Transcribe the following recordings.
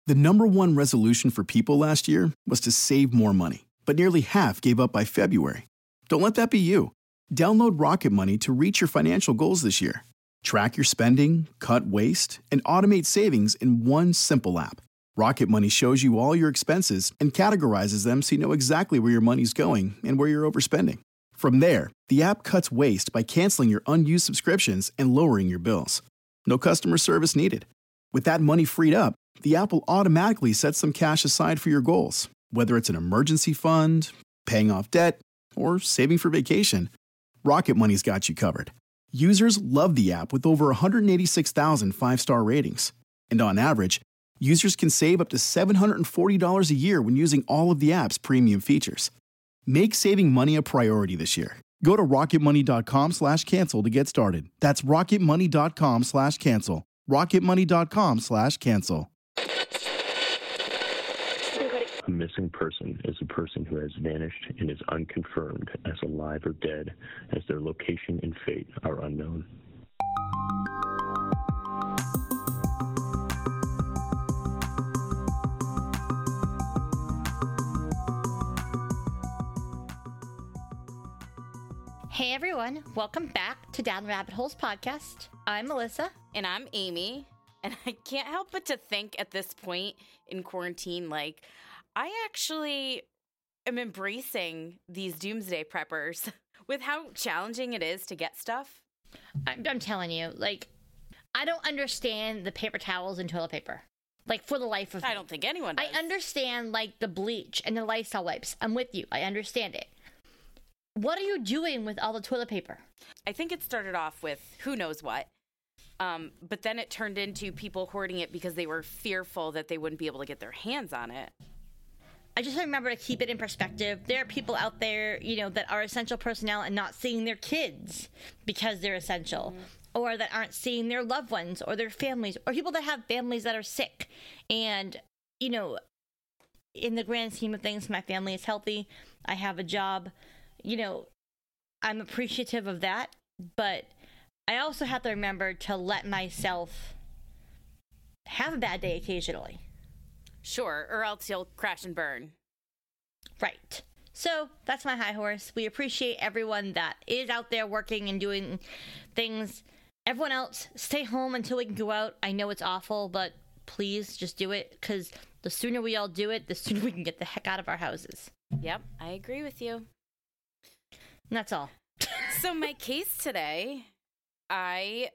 The number one resolution for people last year was to save more money, but nearly half gave up by February. Don't let that be you. Download Rocket Money to reach your financial goals this year. Track your spending, cut waste, and automate savings in one simple app. Rocket Money shows you all your expenses and categorizes them so you know exactly where your money's going and where you're overspending. From there, the app cuts waste by canceling your unused subscriptions and lowering your bills. No customer service needed. With that money freed up, the app will automatically set some cash aside for your goals, whether it's an emergency fund, paying off debt, or saving for vacation. Rocket Money's got you covered. Users love the app with over 186,000 five-star ratings. And on average, users can save up to $740 a year when using all of the app's premium features. Make saving money a priority this year. Go to rocketmoney.com/cancel to get started. That's rocketmoney.com/cancel. rocketmoney.com/cancel. A missing person is a person who has vanished and is unconfirmed as alive or dead, as their location and fate are unknown. Hey everyone, welcome back to Down Rabbit Holes podcast. I'm Melissa. And I'm Amy. And I can't help but to think at this point in quarantine, like, I actually am embracing these doomsday preppers with how challenging it is to get stuff. I'm telling you, like, I don't understand the paper towels and toilet paper. Like, for the life of me. I don't think anyone does. I understand, like, the bleach and the Lysol wipes. I'm with you. I understand it. What are you doing with all the toilet paper? I think it started off with who knows what. But then it turned into people hoarding it because they were fearful that they wouldn't be able to get their hands on it. I just remember to keep it in perspective. There are people out there, you know, that are essential personnel and not seeing their kids because they're essential. Mm-hmm. Or that aren't seeing their loved ones or their families, or people that have families that are sick. And, you know, in the grand scheme of things, my family is healthy. I have a job. You know, I'm appreciative of that, but I also have to remember to let myself have a bad day occasionally. Sure, or else you'll crash and burn. Right. So that's my high horse. We appreciate everyone that is out there working and doing things. Everyone else, stay home until we can go out. I know it's awful, but please just do it, because the sooner we all do it, the sooner we can get the heck out of our houses. Yep, I agree with you. And that's all. So my case today, I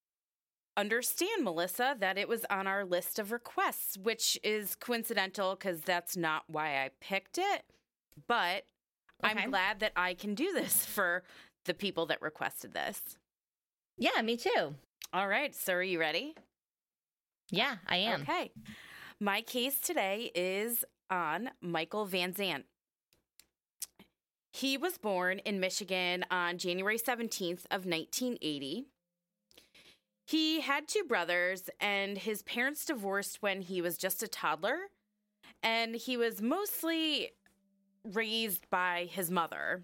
understand, Melissa, that it was on our list of requests, which is coincidental because that's not why I picked it. But okay. I'm glad that I can do this for the people that requested this. Yeah, me too. All right. So are you ready? Yeah, I am. Okay. My case today is on Michael Van Zant. He was born in Michigan on January 17th of 1980. He had two brothers, and his parents divorced when he was just a toddler, and he was mostly raised by his mother.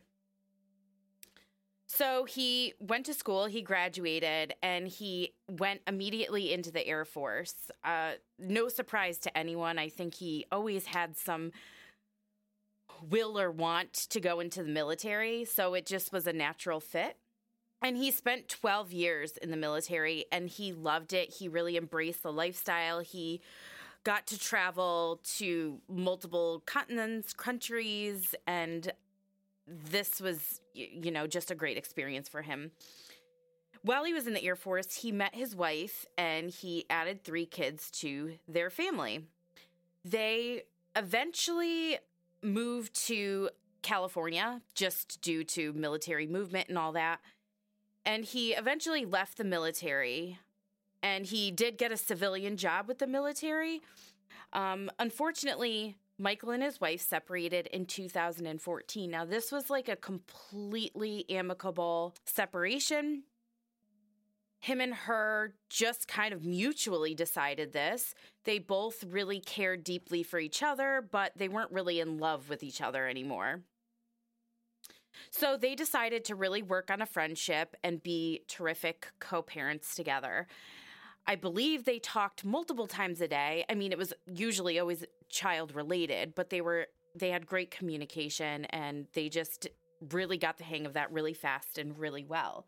So he went to school, he graduated, and he went immediately into the Air Force. No surprise to anyone. I think he always had some will or want to go into the military, so it just was a natural fit. And he spent 12 years in the military, and he loved it. He really embraced the lifestyle. He got to travel to multiple continents, countries, and this was, you know, just a great experience for him. While he was in the Air Force, he met his wife, and he added 3 kids to their family. They eventually moved to California just due to military movement and all that. And he eventually left the military, and he did get a civilian job with the military. Unfortunately, Michael and his wife separated in 2014. Now, this was like a completely amicable separation. Him and her just kind of mutually decided this. They both really cared deeply for each other, but they weren't really in love with each other anymore. So they decided to really work on a friendship and be terrific co-parents together. I believe they talked multiple times a day. I mean, it was usually always child related, but they had great communication, and they just really got the hang of that really fast and really well.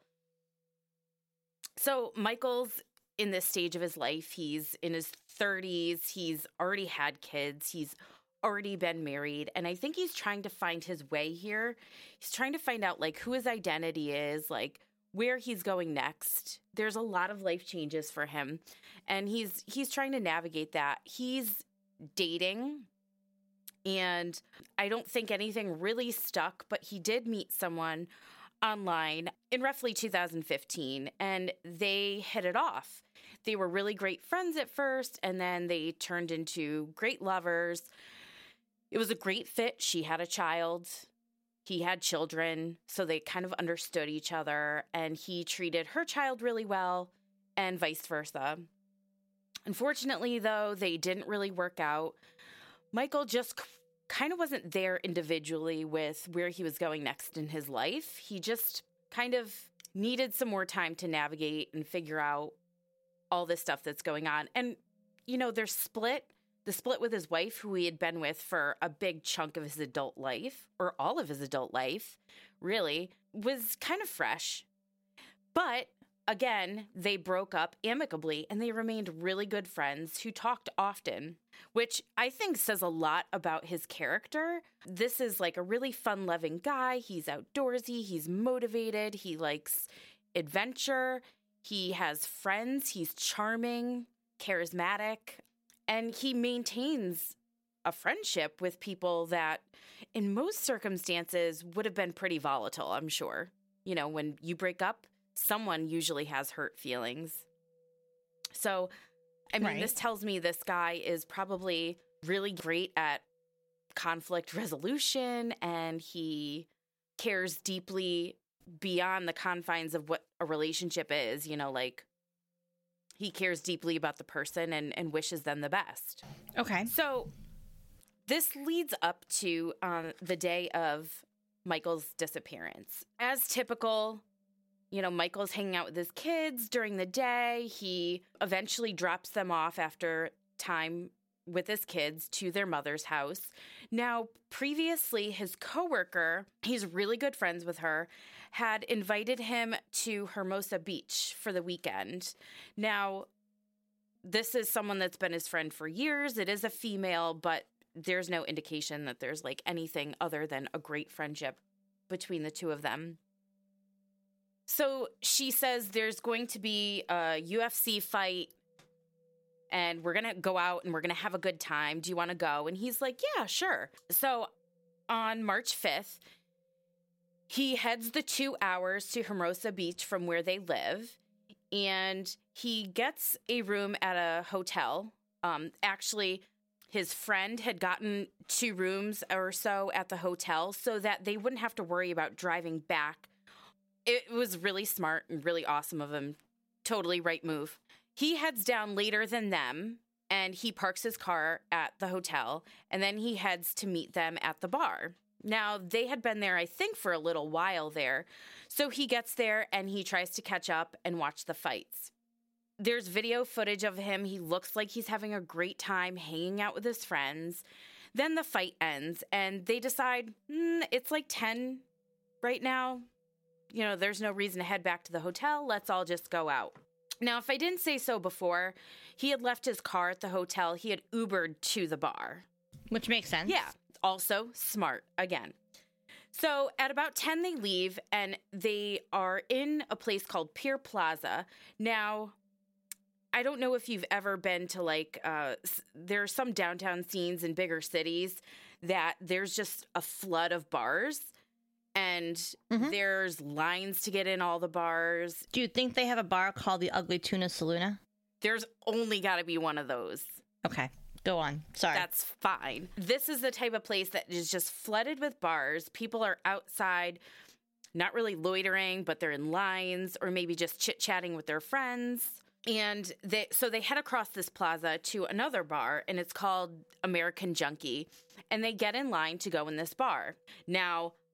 So Michael's in this stage of his life. He's in his 30s. He's already had kids. He's already been married. And I think he's trying to find his way here. He's trying to find out like who his identity is, like where he's going next. There's a lot of life changes for him, and he's trying to navigate that. He's dating, and I don't think anything really stuck, but he did meet someone online in roughly 2015, and they hit it off. They were really great friends at first, and then they turned into great lovers. It was a great fit. She had a child. He had children, so they kind of understood each other, and he treated her child really well, and vice versa. Unfortunately, though, they didn't really work out. Michael just kind of wasn't there individually with where he was going next in his life. He just kind of needed some more time to navigate and figure out all this stuff that's going on. And, you know, they're split. The split with his wife, who he had been with for a big chunk of his adult life, or all of his adult life, really, was kind of fresh. But again, they broke up amicably, and they remained really good friends who talked often, which I think says a lot about his character. This is like a really fun-loving guy. He's outdoorsy. He's motivated. He likes adventure. He has friends. He's charming, charismatic. And he maintains a friendship with people that in most circumstances would have been pretty volatile, I'm sure. You know, when you break up, someone usually has hurt feelings. So, I mean, This tells me this guy is probably really great at conflict resolution, and he cares deeply beyond the confines of what a relationship is, you know, like he cares deeply about the person and wishes them the best. Okay. So this leads up to the day of Michael's disappearance. As typical, you know, Michael's hanging out with his kids during the day. He eventually drops them off after time with his kids to their mother's house. Now, previously, his coworker, he's really good friends with her, had invited him to Hermosa Beach for the weekend. Now, this is someone that's been his friend for years. It is a female, but there's no indication that there's like anything other than a great friendship between the two of them. So she says there's going to be a UFC fight, and we're going to go out and we're going to have a good time. Do you want to go? And he's like, yeah, sure. So on March 5th, he heads the 2 hours to Hermosa Beach from where they live, and he gets a room at a hotel. Actually, his friend had gotten 2 rooms or so at the hotel so that they wouldn't have to worry about driving back. It was really smart and really awesome of him. Totally right move. He heads down later than them, and he parks his car at the hotel, and then he heads to meet them at the bar. Now, they had been there, I think, for a little while there. So he gets there, and he tries to catch up and watch the fights. There's video footage of him. He looks like he's having a great time hanging out with his friends. Then the fight ends, and they decide, it's like 10 right now. You know, there's no reason to head back to the hotel. Let's all just go out. Now, if I didn't say so before, he had left his car at the hotel. He had Ubered to the bar. Which makes sense. Yeah. Also smart, again. So at about 10, they leave, and they are in a place called Pier Plaza. Now, I don't know if you've ever been to, like, there are some downtown scenes in bigger cities that there's just a flood of bars. And there's lines to get in all the bars. Do you think they have a bar called the Ugly Tuna Saloona? There's only got to be one of those. Okay, go on. Sorry. That's fine. This is the type of place that is just flooded with bars. People are outside, not really loitering, but they're in lines or maybe just chit-chatting with their friends. And so they head across this plaza to another bar, and it's called American Junkie. And they get in line to go in this bar. Now,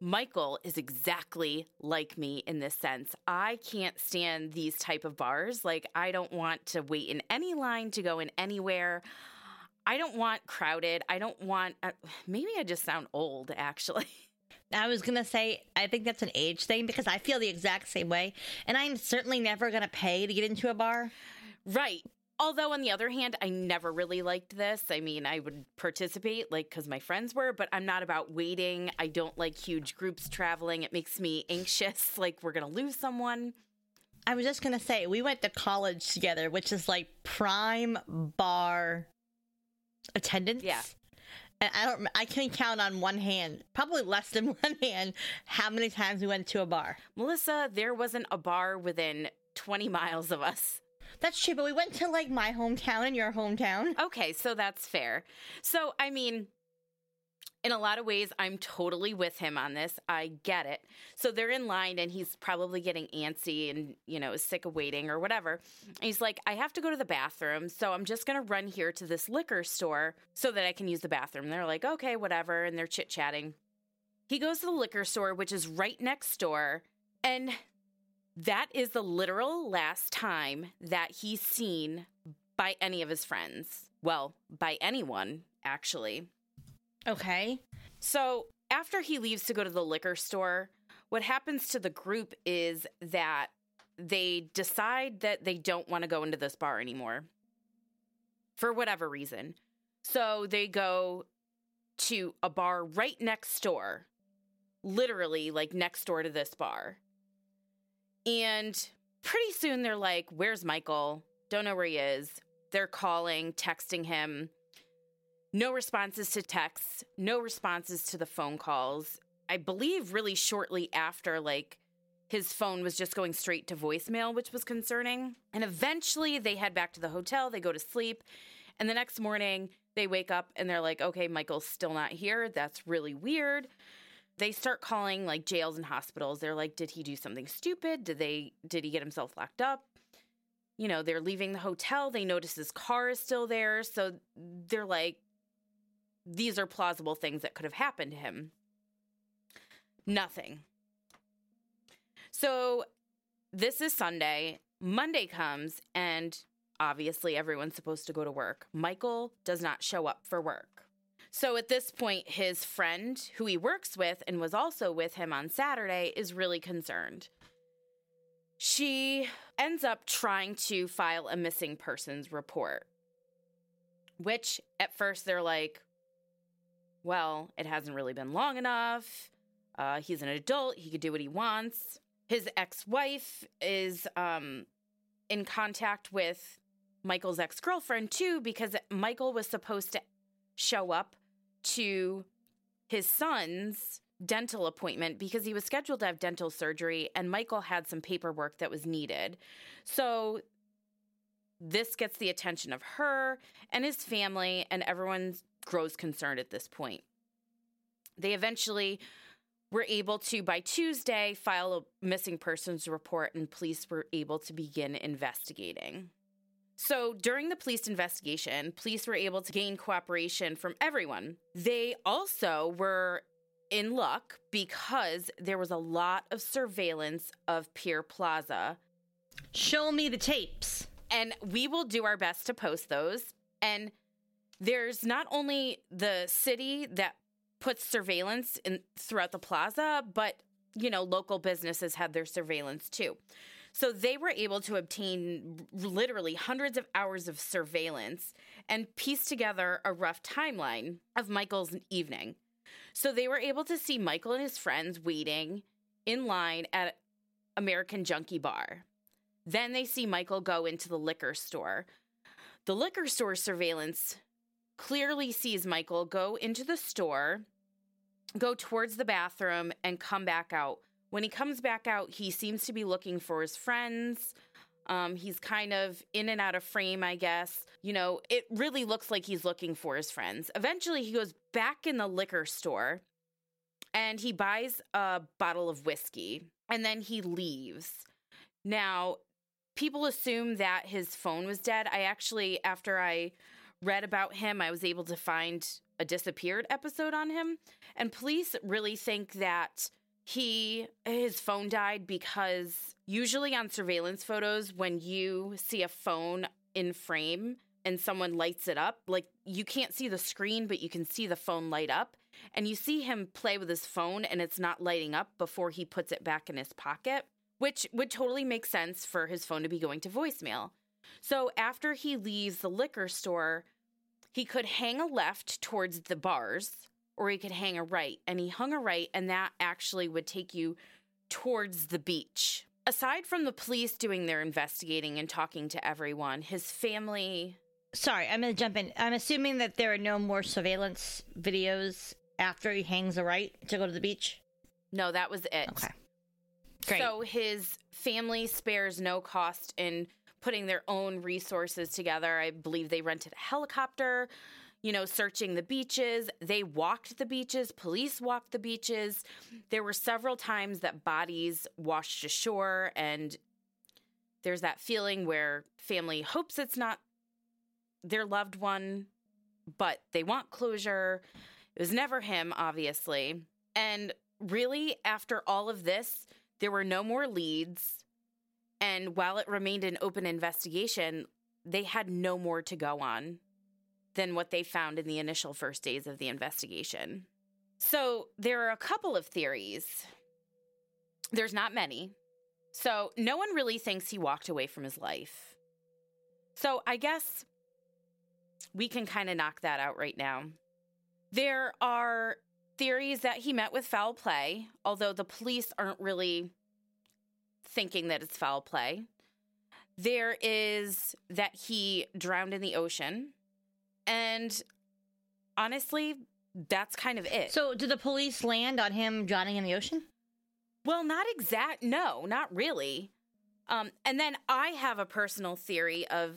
Michael is exactly like me in this sense. I can't stand these type of bars. Like, I don't want to wait in any line to go in anywhere. I don't want crowded. I don't want, maybe I just sound old, actually. I was going to say, I think that's an age thing because I feel the exact same way. And I'm certainly never going to pay to get into a bar. Right. Although, on the other hand, I never really liked this. I mean, I would participate, like, because my friends were, but I'm not about waiting. I don't like huge groups traveling. It makes me anxious, like we're going to lose someone. I was just going to say, we went to college together, which is like prime bar attendance. Yeah. And I can count on one hand, probably less than one hand, how many times we went to a bar. Melissa, there wasn't a bar within 20 miles of us. That's true, but we went to, like, my hometown and your hometown. Okay, so that's fair. So, I mean, in a lot of ways, I'm totally with him on this. I get it. So they're in line, and he's probably getting antsy and, you know, is sick of waiting or whatever. And he's like, I have to go to the bathroom, so I'm just going to run here to this liquor store so that I can use the bathroom. And they're like, okay, whatever, and they're chit-chatting. He goes to the liquor store, which is right next door, and that is the literal last time that he's seen by any of his friends. Well, by anyone, actually. Okay. So after he leaves to go to the liquor store, what happens to the group is that they decide that they don't want to go into this bar anymore for whatever reason. So they go to a bar right next door, literally like next door to this bar. And pretty soon they're like, where's Michael? Don't know where he is. They're calling, texting him. No responses to texts, no responses to the phone calls. I believe really shortly after, like, his phone was just going straight to voicemail, which was concerning. And eventually they head back to the hotel, they go to sleep. And the next morning they wake up and they're like, okay, Michael's still not here. That's really weird. They start calling, like, jails and hospitals. They're like, did he do something stupid? Did he get himself locked up? You know, they're leaving the hotel. They notice his car is still there. So they're like, these are plausible things that could have happened to him. Nothing. So this is Sunday. Monday comes, and obviously everyone's supposed to go to work. Michael does not show up for work. So at this point, his friend, who he works with and was also with him on Saturday, is really concerned. She ends up trying to file a missing persons report, which at first they're like, well, it hasn't really been long enough. He's an adult. He could do what he wants. His ex-wife is in contact with Michael's ex-girlfriend, too, because Michael was supposed to show up to his son's dental appointment because he was scheduled to have dental surgery, and Michael had some paperwork that was needed. So this gets the attention of her and his family, and everyone grows concerned at this point. They eventually were able to, by Tuesday, file a missing persons report, and police were able to begin investigating. So during the police investigation, police were able to gain cooperation from everyone. They also were in luck because there was a lot of surveillance of Pier Plaza. Show me the tapes. And we will do our best to post those. And there's not only the city that puts surveillance throughout the plaza, but, you know, local businesses had their surveillance too. So they were able to obtain literally hundreds of hours of surveillance and piece together a rough timeline of Michael's evening. So they were able to see Michael and his friends waiting in line at American Junkie Bar. Then they see Michael go into the liquor store. The liquor store surveillance clearly sees Michael go into the store, go towards the bathroom, and come back out. When he comes back out, he seems to be looking for his friends. He's kind of in and out of frame, I guess. You know, it really looks like he's looking for his friends. Eventually, he goes back in the liquor store and he buys a bottle of whiskey and then he leaves. Now, people assume that his phone was dead. I actually, after I read about him, I was able to find a disappeared episode on him. And police really think that his phone died because usually on surveillance photos, when you see a phone in frame and someone lights it up, like you can't see the screen, but you can see the phone light up. And you see him play with his phone and it's not lighting up before he puts it back in his pocket, which would totally make sense for his phone to be going to voicemail. So after he leaves the liquor store, he could hang a left towards the bars or he could hang a right. And he hung a right, and that actually would take you towards the beach. Aside from the police doing their investigating and talking to everyone, his family... Sorry, I'm going to jump in. I'm assuming that there are no more surveillance videos after he hangs a right to go to the beach? No, that was it. Okay. Great. So his family spares no cost in putting their own resources together. I believe they rented a helicopter, searching the beaches. They walked the beaches. Police walked the beaches. There were several times that bodies washed ashore, and there's that feeling where family hopes it's not their loved one, but they want closure. It was never him, obviously. And really, after all of this, there were no more leads. And while it remained an open investigation, they had no more to go on than what they found in the initial first days of the investigation. So there are a couple of theories. There's not many. So no one really thinks he walked away from his life. So I guess we can kind of knock that out right now. There are theories that he met with foul play, although the police aren't really thinking that it's foul play. There is that he drowned in the ocean. And honestly, that's kind of it. So did the police land on him drowning in the ocean? Well, no, not really. And then I did have a personal theory of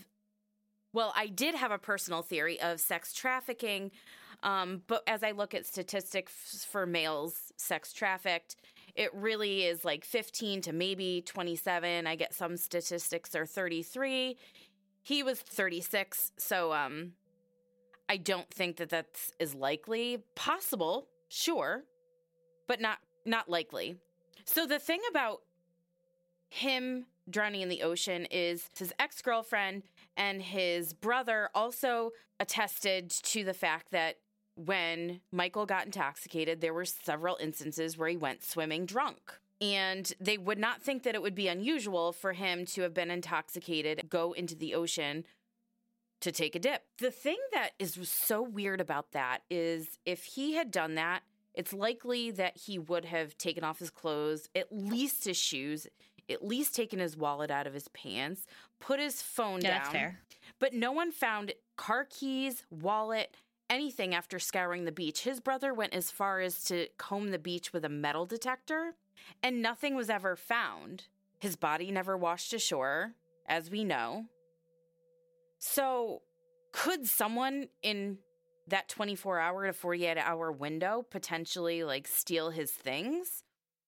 sex trafficking. But as I look at statistics for males sex trafficked, it really is like 15 to maybe 27. I get some statistics are 33. He was 36. So, I don't think that that's as likely. Possible, sure, but not likely. So the thing about him drowning in the ocean is his ex-girlfriend and his brother also attested to the fact that when Michael got intoxicated, there were several instances where he went swimming drunk. And they would not think that it would be unusual for him to have been intoxicated, go into the ocean to take a dip. The thing that is so weird about that is if he had done that, it's likely that he would have taken off his clothes, at least his shoes, at least taken his wallet out of his pants, put his phone down. That's fair. But no one found car keys, wallet, anything after scouring the beach. His brother went as far as to comb the beach with a metal detector, and nothing was ever found. His body never washed ashore, as we know. So could someone in that 24-hour to 48-hour window potentially steal his things?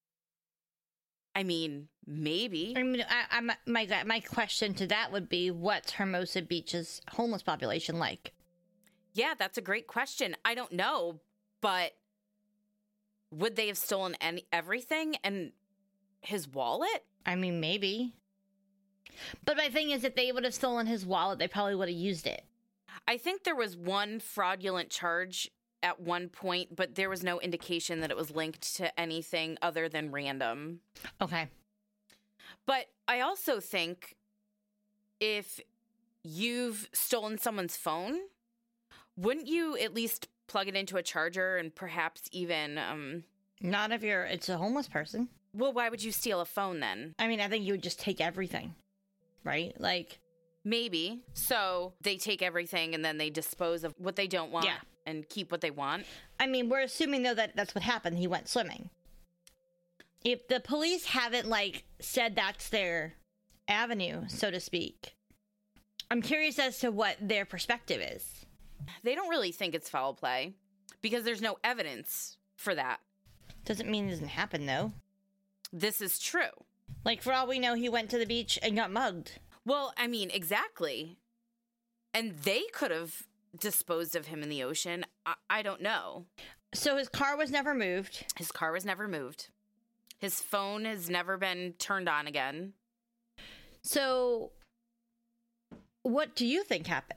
I mean, maybe. I mean, my question to that would be, what's Hermosa Beach's homeless population like? Yeah, that's a great question. I don't know, but would they have stolen everything and his wallet? I mean, maybe. But my thing is, if they would have stolen his wallet, they probably would have used it. I think there was one fraudulent charge at one point, but there was no indication that it was linked to anything other than random. Okay. But I also think if you've stolen someone's phone, wouldn't you at least plug it into a charger and perhaps even... Not if it's a homeless person. Well, why would you steal a phone then? I mean, I think you would just take everything, right? Maybe. So they take everything and then they dispose of what they don't want and keep what they want. I mean, we're assuming, though, that that's what happened. He went swimming. If the police haven't, said that's their avenue, so to speak, I'm curious as to what their perspective is. They don't really think it's foul play because there's no evidence for that. Doesn't mean it doesn't happen, though. This is true. For all we know, he went to the beach and got mugged. Well, I mean, exactly. And they could have disposed of him in the ocean. I don't know. So his car was never moved. His car was never moved. His phone has never been turned on again. So what do you think happened?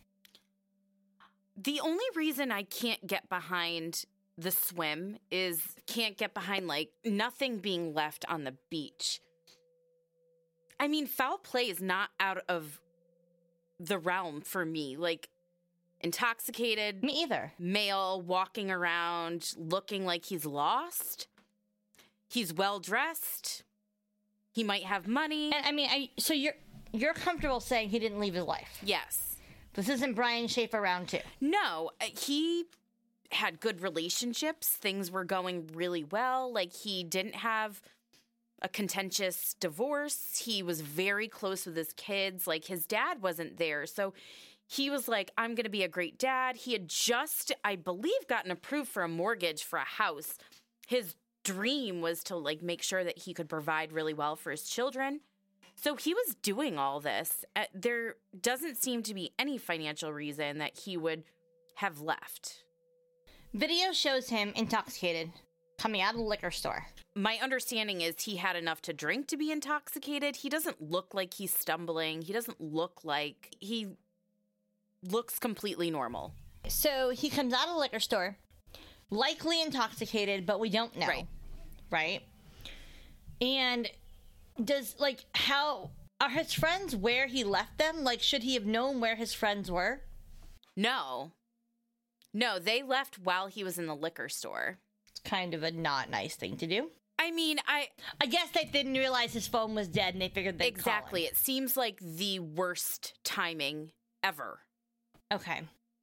The only reason I can't get behind the swim is can't get behind, like, nothing being left on the beach. I mean, foul play is not out of the realm for me. Like, intoxicated. Me either. Male walking around looking like he's lost. He's well-dressed. He might have money. And I mean, so you're comfortable saying he didn't leave his life? Yes. This isn't Brian Schaefer round 2. No, he had good relationships. Things were going really well. Like, he didn't have a contentious divorce. He was very close with his kids. Like, his dad wasn't there. So he was like, I'm going to be a great dad. He had just, I believe, gotten approved for a mortgage for a house. His dream was to, like, make sure that he could provide really well for his children. So he was doing all this. There doesn't seem to be any financial reason that he would have left. Video shows him intoxicated, coming out of the liquor store. My understanding is he had enough to drink to be intoxicated. He doesn't look like he's stumbling. He doesn't look like he looks completely normal. So he comes out of the liquor store, likely intoxicated, but we don't know. Right? And does, like, how are his friends where he left them? Like, should he have known where his friends were? No, they left while he was in the liquor store. It's kind of a not nice thing to do. I mean, I guess they didn't realize his phone was dead and they figured they'd exactly. call him. It seems like the worst timing ever. Okay.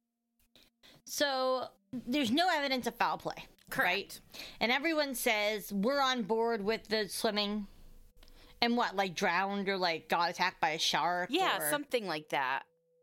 So there's no evidence of foul play. Correct. Right? And everyone says we're on board with the swimming. And what, like drowned or like got attacked by a shark? Yeah, or... something like that.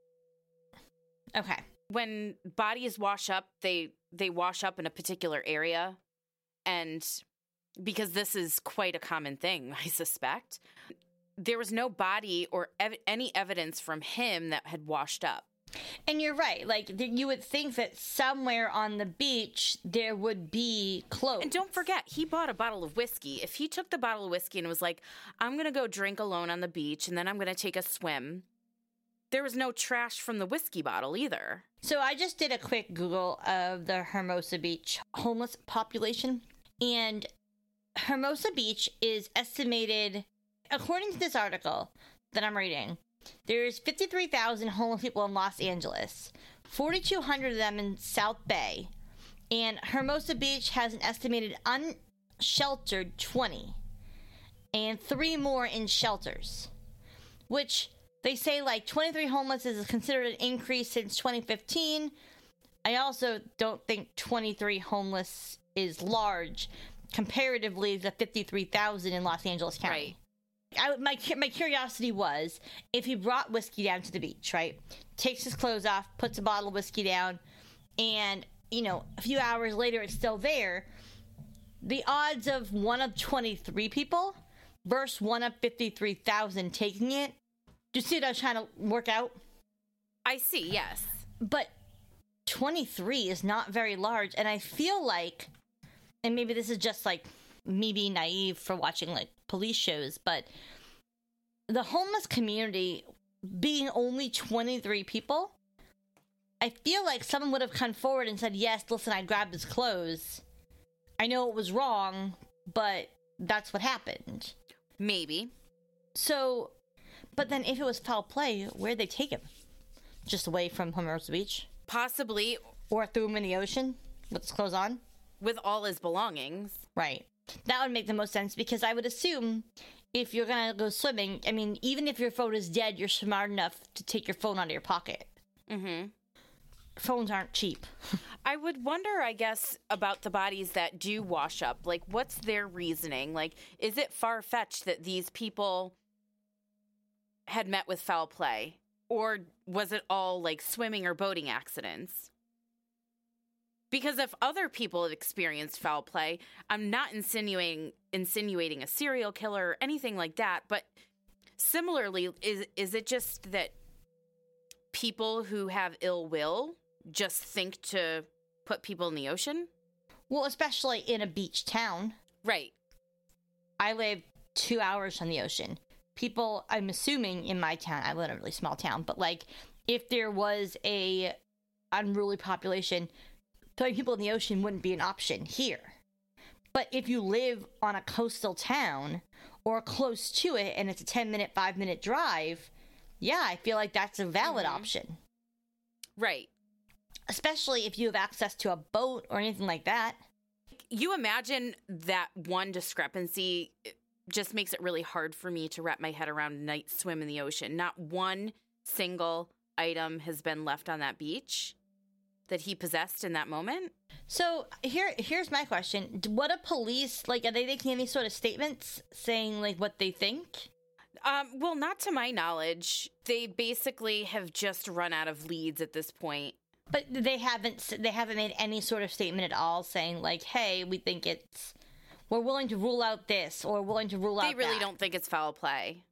Okay. When bodies wash up, they wash up in a particular area. And because this is quite a common thing, I suspect, there was no body or any evidence from him that had washed up. And you're right. Like, you would think that somewhere on the beach there would be clothes. And don't forget, he bought a bottle of whiskey. If he took the bottle of whiskey and was like, I'm going to go drink alone on the beach and then I'm going to take a swim, there was no trash from the whiskey bottle either. So I just did a quick Google of the Hermosa Beach homeless population. And Hermosa Beach is estimated, according to this article that I'm reading, there's 53,000 homeless people in Los Angeles, 4,200 of them in South Bay, and Hermosa Beach has an estimated unsheltered 20, and 3 more in shelters, which they say like 23 homeless is considered an increase since 2015. I also don't think 23 homeless is large comparatively to 53,000 in Los Angeles County. Right. My curiosity was if he brought whiskey down to the beach, right? Takes his clothes off, puts a bottle of whiskey down, and, you know, a few hours later it's still there. The odds of one of 23 people versus one of 53,000 taking it. Do you see what I was trying to work out? I see, yes. But 23 is not very large, and I feel like, and maybe this is just like me being naive for watching like police shows, but the homeless community being only 23 people, I feel like someone would have come forward and said, yes, listen, I grabbed his clothes. I know it was wrong, but that's what happened. Maybe. So, but then if it was foul play, where'd they take him? Just away from Hermosa Beach? Possibly. Or threw him in the ocean with his clothes on? With all his belongings. Right. That would make the most sense, because I would assume if you're going to go swimming, I mean, even if your phone is dead, you're smart enough to take your phone out of your pocket. Mm-hmm. Phones aren't cheap. I would wonder, I guess, about the bodies that do wash up. Like, what's their reasoning? Like, is it far-fetched that these people had met with foul play? Or was it all, like, swimming or boating accidents? Because if other people have experienced foul play, I'm not insinuating a serial killer or anything like that, but similarly, is it just that people who have ill will just think to put people in the ocean. Well, especially in a beach town. Right. I live 2 hours from the ocean. People, I'm assuming in my town, I live in a really small town, but like if there was a unruly population, throwing people in the ocean wouldn't be an option here. But if you live on a coastal town or close to it and it's a 10-minute, 5-minute drive, yeah, I feel like that's a valid option. Right. Especially if you have access to a boat or anything like that. You imagine that one discrepancy just makes it really hard for me to wrap my head around a night swim in the ocean. Not one single item has been left on that beach that he possessed in that moment. So here's my question. What do police, like, are they making any sort of statements saying, like, what they think? Well, not to my knowledge. They basically have just run out of leads at this point. But they haven't made any sort of statement at all saying, like, hey, we think we're willing to rule out this or willing to rule out that. They really don't think it's foul play.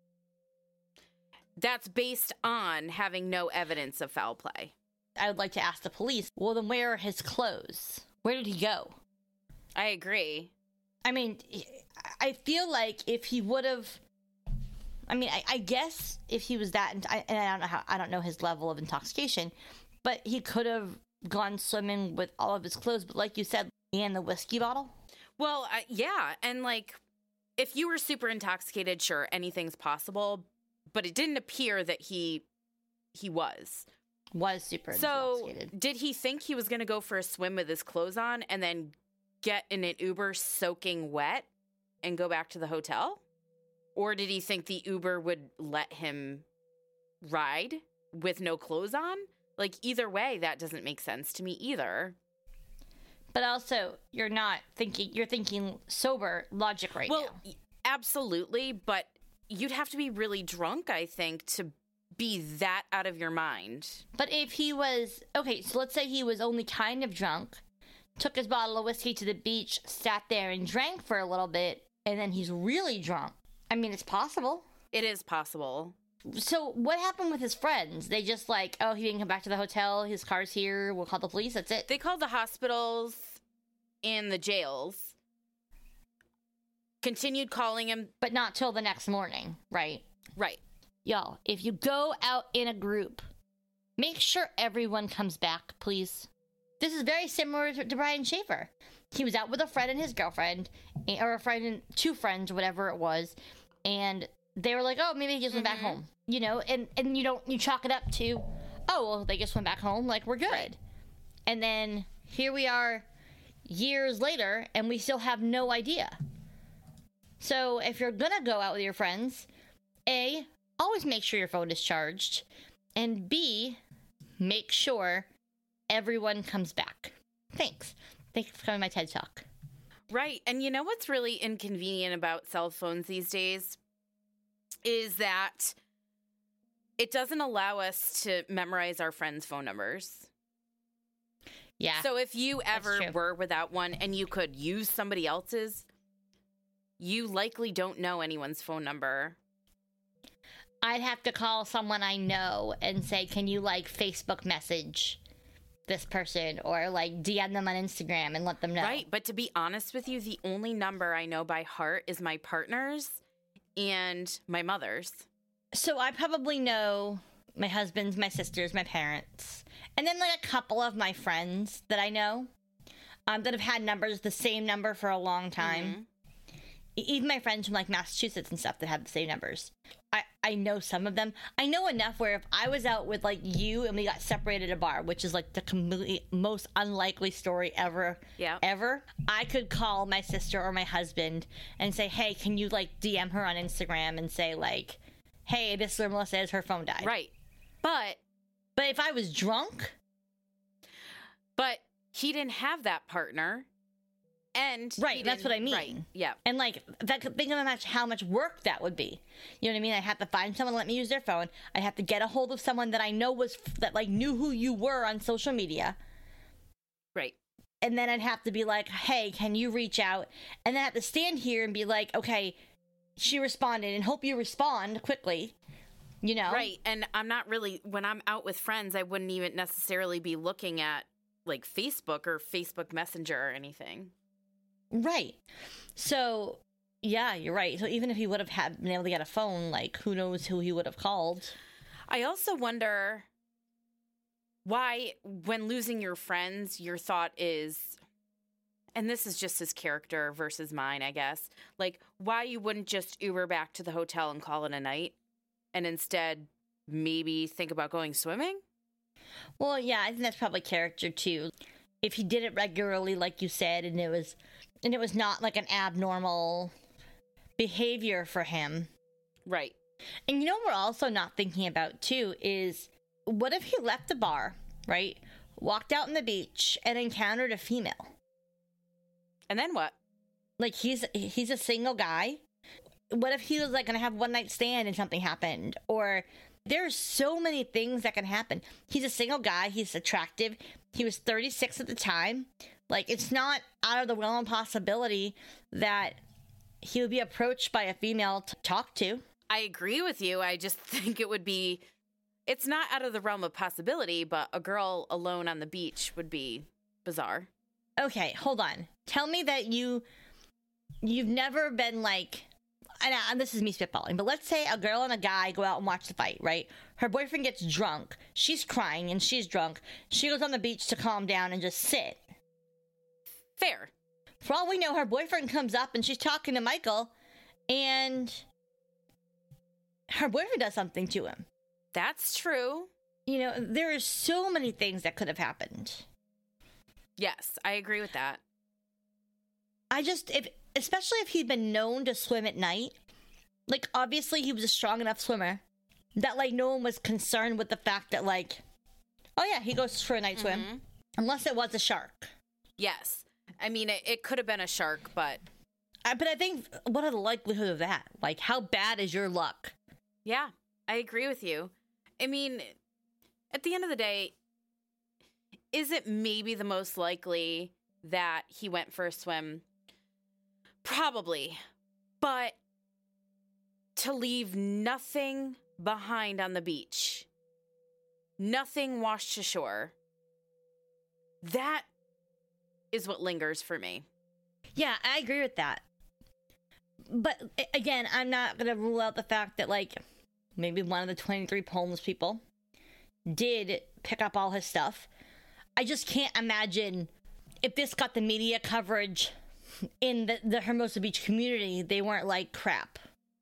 That's based on having no evidence of foul play. I would like to ask the police, well, then where are his clothes? Where did he go? I agree. I mean, I feel like if he would have, I mean, I guess if he was that, and I don't know his level of intoxication, but he could have gone swimming with all of his clothes. But like you said, and the whiskey bottle. Well, yeah. And like, if you were super intoxicated, sure, anything's possible. But it didn't appear that he was super intoxicated. So did he think he was going to go for a swim with his clothes on and then get in an Uber soaking wet and go back to the hotel? Or did he think the Uber would let him ride with no clothes on? Like, either way, that doesn't make sense to me either. But also, you're thinking sober logic right now. Well, absolutely, but you'd have to be really drunk, I think, to be that out of your mind. But if he was, okay, so let's say he was only kind of drunk, took his bottle of whiskey to the beach, sat there and drank for a little bit, and then he's really drunk. I mean, it's possible. It is possible. So what happened with his friends? They just like, oh, he didn't come back to the hotel, his car's here, we'll call the police, that's it? They called the hospitals and the jails. Continued calling him. But not till the next morning, right? Right. Y'all, if you go out in a group, make sure everyone comes back, please. This is very similar to Brian Schaefer. He was out with a friend and his girlfriend, or a friend and two friends, whatever it was, and they were like, oh, maybe he just went back home. You know, and you chalk it up to, oh, well, they just went back home, like, we're good. Right. And then here we are years later, and we still have no idea. So if you're gonna go out with your friends, A, always make sure your phone is charged, and B, make sure everyone comes back. Thanks for coming to my TED Talk. Right. And you know what's really inconvenient about cell phones these days is that it doesn't allow us to memorize our friends' phone numbers. Yeah. So if you ever were without one and you could use somebody else's, you likely don't know anyone's phone number. I'd have to call someone I know and say, can you, like, Facebook message this person or, like, DM them on Instagram and let them know. Right. But to be honest with you, the only number I know by heart is my partner's and my mother's. So I probably know my husband's, my sister's, my parents, and then, like, a couple of my friends that I know that have had numbers, the same number for a long time. Mm-hmm. Even my friends from, like, Massachusetts and stuff that have the same numbers. I know some of them. I know enough where if I was out with, like, you and we got separated at a bar, which is, like, the completely most unlikely story ever, I could call my sister or my husband and say, hey, can you, like, DM her on Instagram and say, like, hey, this is Melissa, her phone died. Right. But if I was drunk. But he didn't have that partner. And right, that's what I mean. Right, yeah. And, like, think of how much work that would be. You know what I mean? I'd have to find someone to let me use their phone. I'd have to get a hold of someone that I know knew who you were on social media. Right. And then I'd have to be like, hey, can you reach out? And then I have to stand here and be like, okay, she responded, and hope you respond quickly. you know? Right. And I'm not really, when I'm out with friends, I wouldn't even necessarily be looking at like Facebook or Facebook Messenger or anything. Right. So, yeah, you're right. So even if he would have been able to get a phone, like, who knows who he would have called. I also wonder why, when losing your friends, your thought is, and this is just his character versus mine, I guess, like, why you wouldn't just Uber back to the hotel and call it a night and instead maybe think about going swimming? Well, yeah, I think that's probably character too. If he did it regularly, like you said, and it was not like an abnormal behavior for him. Right. And you know what we're also not thinking about too is, what if he left the bar, right? Walked out on the beach and encountered a female? And then what? Like, he's a single guy. What if he was like gonna have one night stand and something happened? Or there's so many things that can happen. He's a single guy. He's attractive. He was 36 at the time. Like, it's not out of the realm of possibility that he would be approached by a female to talk to. I agree with you. I just think it would be, it's not out of the realm of possibility, but a girl alone on the beach would be bizarre. Okay, hold on. Tell me that you've never been like, and this is me spitballing, but let's say a girl and a guy go out and watch the fight, right? Her boyfriend gets drunk. She's crying and she's drunk. She goes on the beach to calm down and just sit. Fair. For all we know, her boyfriend comes up and she's talking to Michael, and her boyfriend does something to him. That's true. You know, there are so many things that could have happened. Yes, I agree with that. Especially if he'd been known to swim at night, like, obviously he was a strong enough swimmer that, like, no one was concerned with the fact that, like, oh yeah, he goes for a night swim. Unless it was a shark. Yes. I mean, it could have been a shark, but I think, what are the likelihood of that? Like, how bad is your luck? yeah, I agree with you. I mean, at the end of the day, is it maybe the most likely that he went for a swim? Probably. But to leave nothing behind on the beach, nothing washed ashore, that is what lingers for me. Yeah, I agree with that. But again, I'm not going to rule out the fact that, like, maybe one of the 23 homeless people did pick up all his stuff. I just can't imagine if this got the media coverage in the Hermosa Beach community, they weren't like, crap,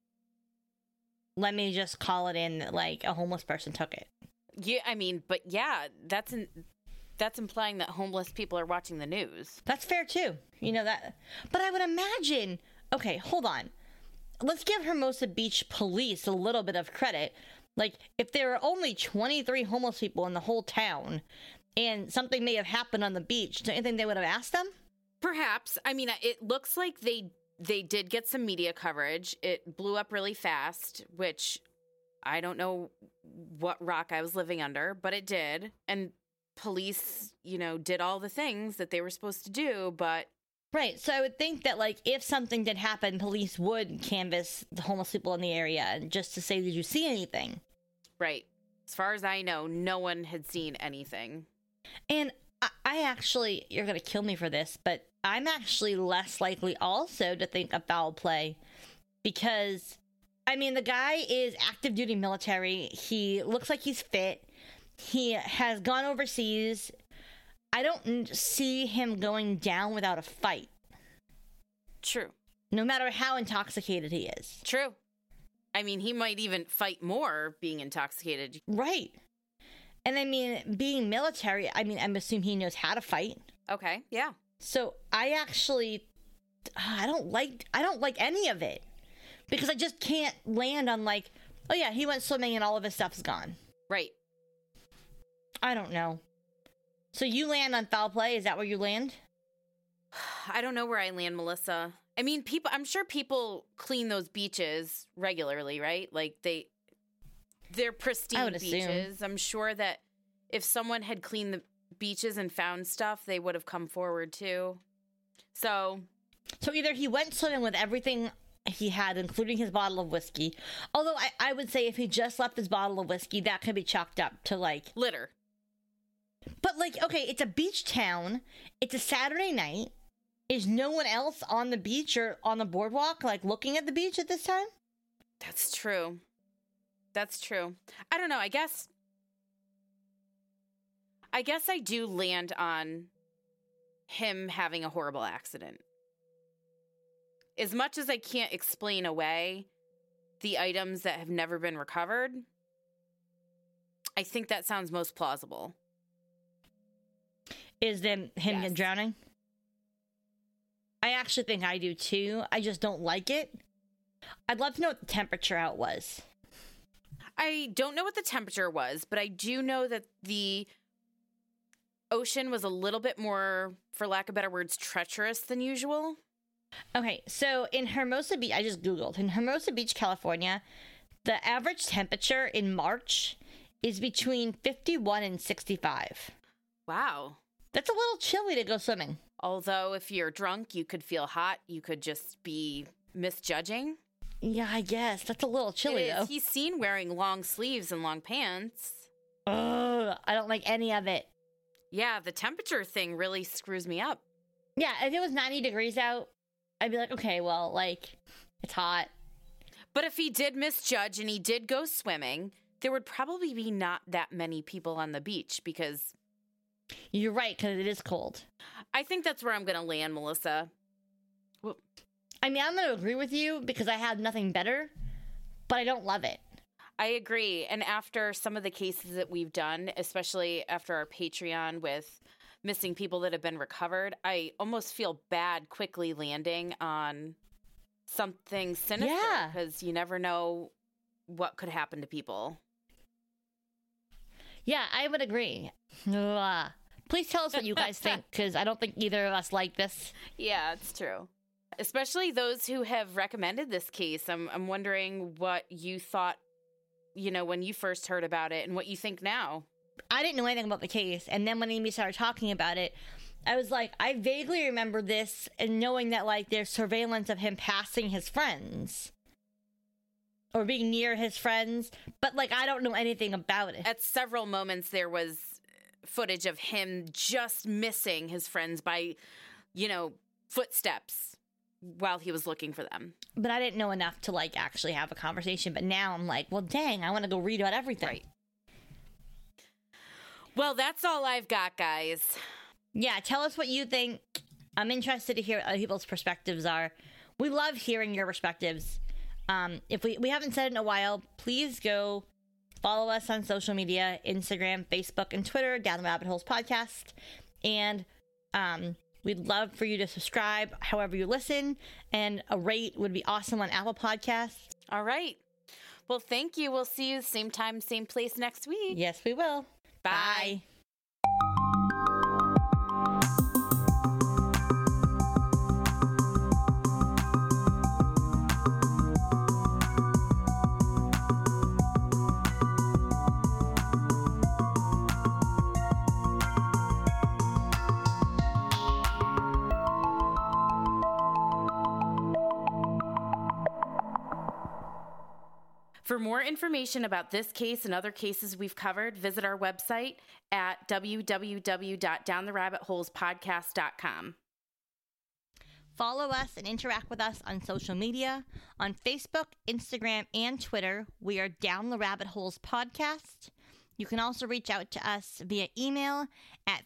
let me just call it in that, like, a homeless person took it. Yeah, I mean, but yeah, that's implying that homeless people are watching the news. That's fair too. You know that. But I would imagine, okay, hold on. Let's give Hermosa Beach police a little bit of credit. Like, if there are only 23 homeless people in the whole town and something may have happened on the beach, do you think they would have asked them? Perhaps. I mean, it looks like they did get some media coverage. It blew up really fast, which I don't know what rock I was living under, but it did. And police, you know, did all the things that they were supposed to do, but... Right, so I would think that, like, if something did happen, police would canvass the homeless people in the area just to say, did you see anything? Right. As far as I know, no one had seen anything. And I actually, you're going to kill me for this, but I'm actually less likely also to think of foul play because, I mean, the guy is active duty military. He looks like he's fit. He has gone overseas. I don't see him going down without a fight. True. No matter how intoxicated he is. True. I mean, he might even fight more being intoxicated. Right. And I mean, being military, I mean, I'm assuming he knows how to fight. Okay, yeah. So I actually, I don't like any of it because I just can't land on, like, oh yeah, he went swimming and all of his stuff's gone. Right. I don't know. So you land on foul play? Is that where you land? I don't know where I land, Melissa. I mean, I'm sure people clean those beaches regularly, right? Like, they're pristine beaches. I'm sure that if someone had cleaned the beaches and found stuff, they would have come forward too. So either he went swimming with everything he had, including his bottle of whiskey. Although I would say if he just left his bottle of whiskey, that could be chalked up to like litter. But like, okay, it's a beach town. It's a Saturday night. Is no one else on the beach or on the boardwalk, like looking at the beach at this time? That's true. That's true. I don't know. I guess I do land on him having a horrible accident. As much as I can't explain away the items that have never been recovered, I think that sounds most plausible. Is him drowning? I actually think I do too. I just don't like it. I'd love to know what the temperature out was. I don't know what the temperature was, but I do know that the ocean was a little bit more, for lack of better words, treacherous than usual. Okay, so in Hermosa Beach, I just Googled. In Hermosa Beach, California, the average temperature in March is between 51 and 65. Wow. That's a little chilly to go swimming. Although if you're drunk, you could feel hot. You could just be misjudging. Yeah, I guess. That's a little chilly, though. He's seen wearing long sleeves and long pants. Ugh, I don't like any of it. Yeah, the temperature thing really screws me up. Yeah, if it was 90 degrees out, I'd be like, okay, well, like, it's hot. But if he did misjudge and he did go swimming, there would probably be not that many people on the beach because... You're right, because it is cold. I think that's where I'm going to land, Melissa. Well, I mean, I'm going to agree with you because I have nothing better, but I don't love it. I agree. And after some of the cases that we've done, especially after our Patreon with missing people that have been recovered, I almost feel bad quickly landing on something sinister because you never know what could happen to people. Yeah, I would agree. Ugh. Please tell us what you guys think, because I don't think either of us like this. Yeah, it's true. Especially those who have recommended this case. I'm wondering what you thought, you know, when you first heard about it and what you think now. I didn't know anything about the case. And then when Amy started talking about it, I was like, I vaguely remember this and knowing that, like, there's surveillance of him passing his friends. Or being near his friends, but like I don't know anything about it. At several moments, there was footage of him just missing his friends by, you know, footsteps while he was looking for them. But I didn't know enough to like actually have a conversation. But now I'm like, well, dang, I want to go read about everything. Right. Well, that's all I've got, guys. Yeah, tell us what you think. I'm interested to hear what other people's perspectives are. We love hearing your perspectives. If we haven't said it in a while, please go follow us on social media, Instagram, Facebook, and Twitter, Down the Rabbit Holes Podcast. And we'd love for you to subscribe however you listen, and a rate would be awesome on Apple Podcasts. All right. Well, thank you. We'll see you same time, same place next week. Yes, we will. Bye. For more information about this case and other cases we've covered, visit our website at www.downtherabbitholespodcast.com. Follow us and interact with us on social media. On Facebook, Instagram, and Twitter, we are Down the Rabbit Holes Podcast. You can also reach out to us via email at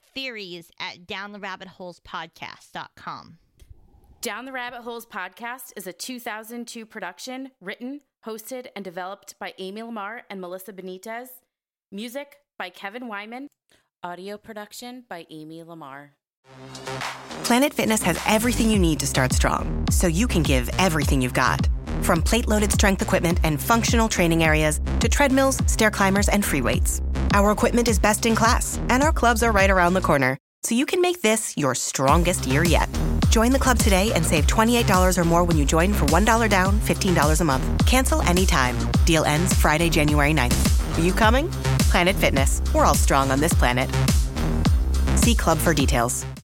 theories@downtherabbitholespodcast.com. Down the Rabbit Holes Podcast is a 2002 production, written, hosted, and developed by Amy Lamar and Melissa Benitez. Music by Kevin Wyman. Audio production by Amy Lamar. Planet Fitness has everything you need to start strong, so you can give everything you've got. From plate-loaded strength equipment and functional training areas to treadmills, stair climbers, and free weights. Our equipment is best in class, and our clubs are right around the corner, so you can make this your strongest year yet. Join the club today and save $28 or more when you join for $1 down, $15 a month. Cancel anytime. Deal ends Friday, January 9th. Are you coming? Planet Fitness. We're all strong on this planet. See club for details.